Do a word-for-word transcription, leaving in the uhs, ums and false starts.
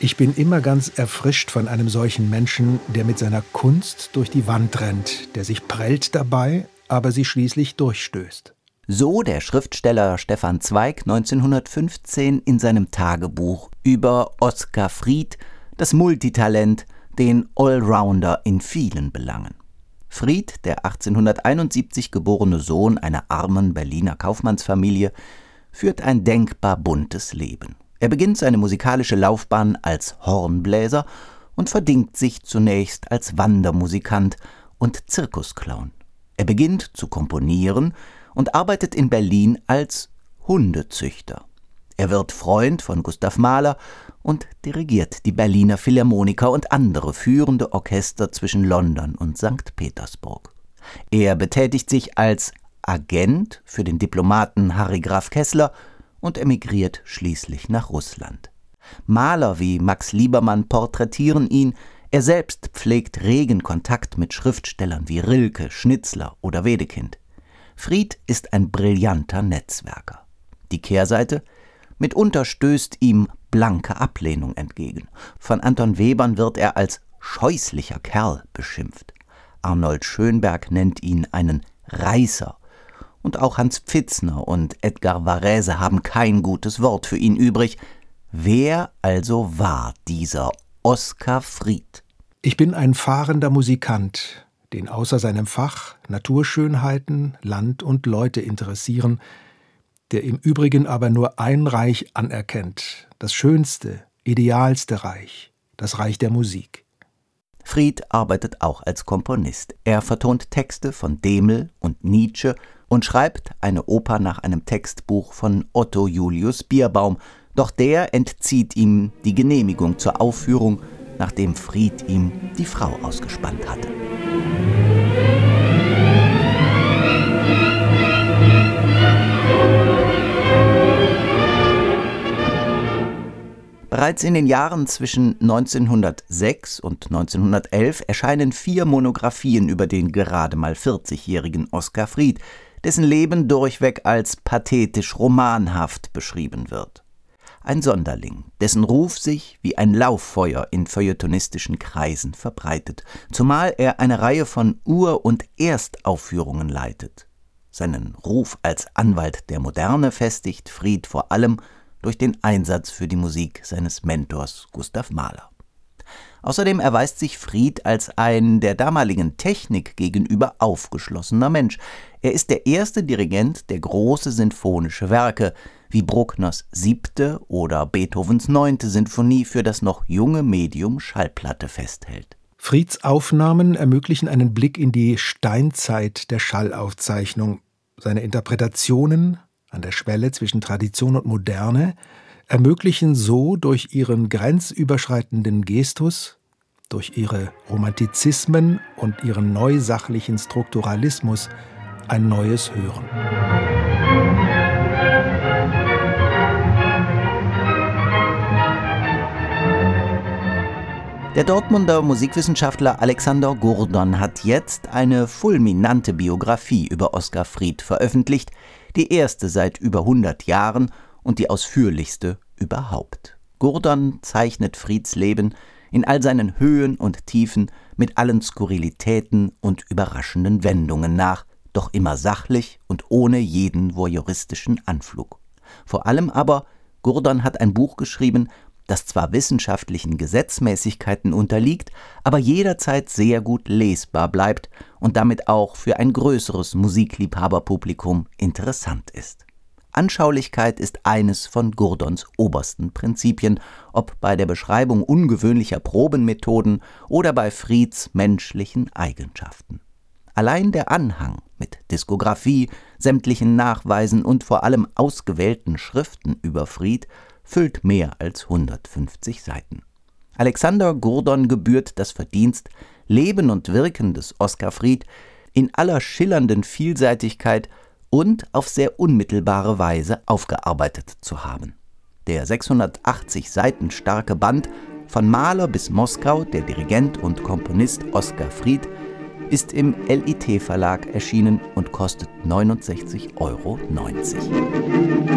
Ich bin immer ganz erfrischt von einem solchen Menschen, der mit seiner Kunst durch die Wand rennt, der sich prellt dabei, aber sie schließlich durchstößt. So der Schriftsteller Stefan Zweig neunzehnhundertfünfzehn in seinem Tagebuch über Oskar Fried, das Multitalent, den Allrounder in vielen Belangen. Fried, der achtzehnhunderteinundsiebzig geborene Sohn einer armen Berliner Kaufmannsfamilie, führt ein denkbar buntes Leben. Er beginnt seine musikalische Laufbahn als Hornbläser und verdingt sich zunächst als Wandermusikant und Zirkusclown. Er beginnt zu komponieren und arbeitet in Berlin als Hundezüchter. Er wird Freund von Gustav Mahler und dirigiert die Berliner Philharmoniker und andere führende Orchester zwischen London und Sankt Petersburg. Er betätigt sich als Agent für den Diplomaten Harry Graf Kessler und emigriert schließlich nach Russland. Maler wie Max Liebermann porträtieren ihn, er selbst pflegt regen Kontakt mit Schriftstellern wie Rilke, Schnitzler oder Wedekind. Fried ist ein brillanter Netzwerker. Die Kehrseite: mitunter stößt ihm blanke Ablehnung entgegen. Von Anton Webern wird er als scheußlicher Kerl beschimpft. Arnold Schönberg nennt ihn einen Reißer. Und auch Hans Pfitzner und Edgar Varese haben kein gutes Wort für ihn übrig. Wer also war dieser Oskar Fried? Ich bin ein fahrender Musikant, den außer seinem Fach Naturschönheiten, Land und Leute interessieren, der im Übrigen aber nur ein Reich anerkennt, das schönste, idealste Reich, das Reich der Musik. Fried arbeitet auch als Komponist. Er vertont Texte von Demel und Nietzsche und schreibt eine Oper nach einem Textbuch von Otto Julius Bierbaum, doch der entzieht ihm die Genehmigung zur Aufführung, nachdem Fried ihm die Frau ausgespannt hatte. Bereits in den Jahren zwischen neunzehnhundertsechs und neunzehnhundertelf erscheinen vier Monographien über den gerade mal vierzigjährigen Oskar Fried, dessen Leben durchweg als pathetisch romanhaft beschrieben wird. Ein Sonderling, dessen Ruf sich wie ein Lauffeuer in feuilletonistischen Kreisen verbreitet, zumal er eine Reihe von Ur- und Erstaufführungen leitet. Seinen Ruf als Anwalt der Moderne festigt Fried vor allem durch den Einsatz für die Musik seines Mentors Gustav Mahler. Außerdem erweist sich Fried als ein der damaligen Technik gegenüber aufgeschlossener Mensch. Er ist der erste Dirigent, der große sinfonische Werke wie Bruckners Siebte oder Beethovens Neunte Sinfonie für das noch junge Medium Schallplatte festhält. Frieds Aufnahmen ermöglichen einen Blick in die Steinzeit der Schallaufzeichnung. Seine Interpretationen an der Schwelle zwischen Tradition und Moderne ermöglichen so durch ihren grenzüberschreitenden Gestus, durch ihre Romantizismen und ihren neusachlichen Strukturalismus ein neues Hören. Der Dortmunder Musikwissenschaftler Alexander Gurdon hat jetzt eine fulminante Biografie über Oskar Fried veröffentlicht, die erste seit über hundert Jahren und die ausführlichste überhaupt. Gurdon zeichnet Frieds Leben in all seinen Höhen und Tiefen mit allen Skurrilitäten und überraschenden Wendungen nach, doch immer sachlich und ohne jeden voyeuristischen Anflug. Vor allem aber, Gurdon hat ein Buch geschrieben, das zwar wissenschaftlichen Gesetzmäßigkeiten unterliegt, aber jederzeit sehr gut lesbar bleibt und damit auch für ein größeres Musikliebhaberpublikum interessant ist. Anschaulichkeit ist eines von Gurdons obersten Prinzipien, ob bei der Beschreibung ungewöhnlicher Probenmethoden oder bei Frieds menschlichen Eigenschaften. Allein der Anhang mit Diskografie, sämtlichen Nachweisen und vor allem ausgewählten Schriften über Fried füllt mehr als hundertfünfzig Seiten. Alexander Gurdon gebührt das Verdienst, Leben und Wirken des Oskar Fried in aller schillernden Vielseitigkeit und auf sehr unmittelbare Weise aufgearbeitet zu haben. Der sechshundertachtzig Seiten starke Band Von Mahler bis Moskau, der Dirigent und Komponist Oskar Fried, ist im L I T Verlag erschienen und kostet neunundsechzig Euro neunzig.